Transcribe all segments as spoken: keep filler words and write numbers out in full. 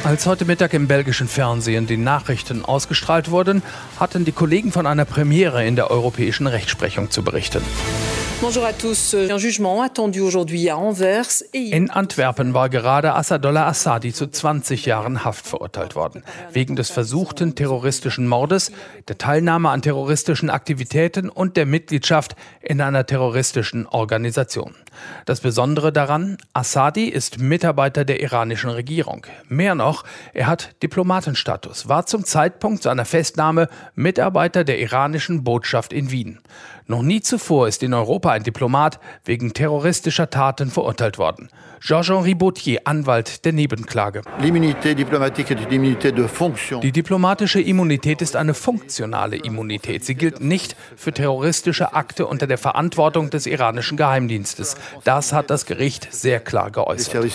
Als heute Mittag im belgischen Fernsehen die Nachrichten ausgestrahlt wurden, hatten die Kollegen von einer Premiere in der europäischen Rechtsprechung zu berichten. Bonjour à tous. Un jugement attendu aujourd'hui à Anvers. In Antwerpen war gerade Assadollah Assadi zu zwanzig Jahren Haft verurteilt worden. Wegen des versuchten terroristischen Mordes, der Teilnahme an terroristischen Aktivitäten und der Mitgliedschaft in einer terroristischen Organisation. Das Besondere daran, Assadi ist Mitarbeiter der iranischen Regierung. Mehr noch, er hat Diplomatenstatus, war zum Zeitpunkt seiner Festnahme Mitarbeiter der iranischen Botschaft in Wien. Noch nie zuvor ist in Europa ein Diplomat wegen terroristischer Taten verurteilt worden. Georges-Henri Bautier, Anwalt der Nebenklage. Die diplomatische Immunität ist eine funktionale Immunität. Sie gilt nicht für terroristische Akte unter der Verantwortung des iranischen Geheimdienstes. Das hat das Gericht sehr klar geäußert.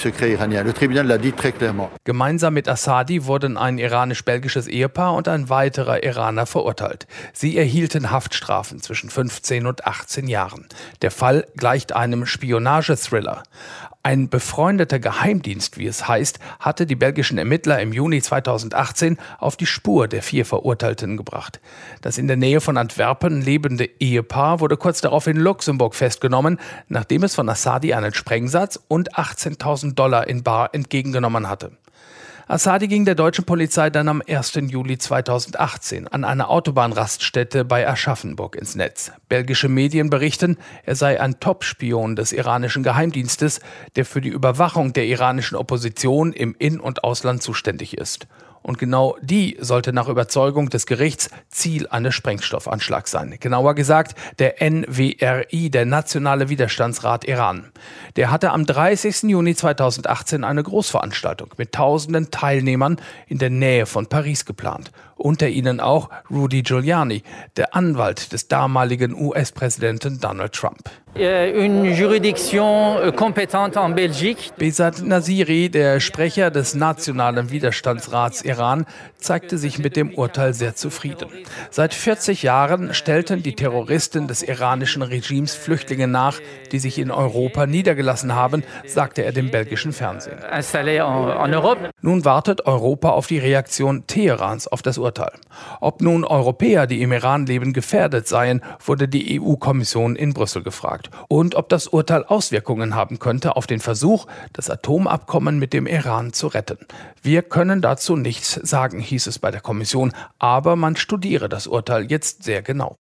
Gemeinsam mit Assadi wurden ein iranisch-belgisches Ehepaar und ein weiterer Iraner verurteilt. Sie erhielten Haftstrafen zwischen fünfzehn und achtzehn Jahren. Der Fall gleicht einem Spionagethriller. Ein befreundeter Geheimdienst, wie es heißt, hatte die belgischen Ermittler im Juni zweitausendachtzehn auf die Spur der vier Verurteilten gebracht. Das in der Nähe von Antwerpen lebende Ehepaar wurde kurz darauf in Luxemburg festgenommen, nachdem es von Assadi einen Sprengsatz und achtzehntausend Dollar in bar entgegengenommen hatte. Assadi ging der deutschen Polizei dann am ersten Juli zweitausendachtzehn an einer Autobahnraststätte bei Aschaffenburg ins Netz. Belgische Medien berichten, er sei ein Top-Spion des iranischen Geheimdienstes, der für die Überwachung der iranischen Opposition im In- und Ausland zuständig ist. Und genau die sollte nach Überzeugung des Gerichts Ziel eines Sprengstoffanschlags sein. Genauer gesagt der N W R I, der Nationale Widerstandsrat Iran. Der hatte am dreißigsten Juni zweitausendachtzehn eine Großveranstaltung mit tausenden Teilnehmern in der Nähe von Paris geplant. Unter ihnen auch Rudy Giuliani, der Anwalt des damaligen U S-Präsidenten Donald Trump. Une juridiction compétente en Belgique. Behzad Naziri, der Sprecher des Nationalen Widerstandsrats Iran, zeigte sich mit dem Urteil sehr zufrieden. Seit vierzig Jahren stellten die Terroristen des iranischen Regimes Flüchtlinge nach, die sich in Europa niedergelassen haben, sagte er dem belgischen Fernsehen. Nun wartet Europa auf die Reaktion Teherans auf das Urteil. Ob nun Europäer, die im Iran leben, gefährdet seien, wurde die E U-Kommission in Brüssel gefragt. Und ob das Urteil Auswirkungen haben könnte auf den Versuch, das Atomabkommen mit dem Iran zu retten. Wir können dazu nichts sagen, hieß es bei der Kommission, aber man studiere das Urteil jetzt sehr genau.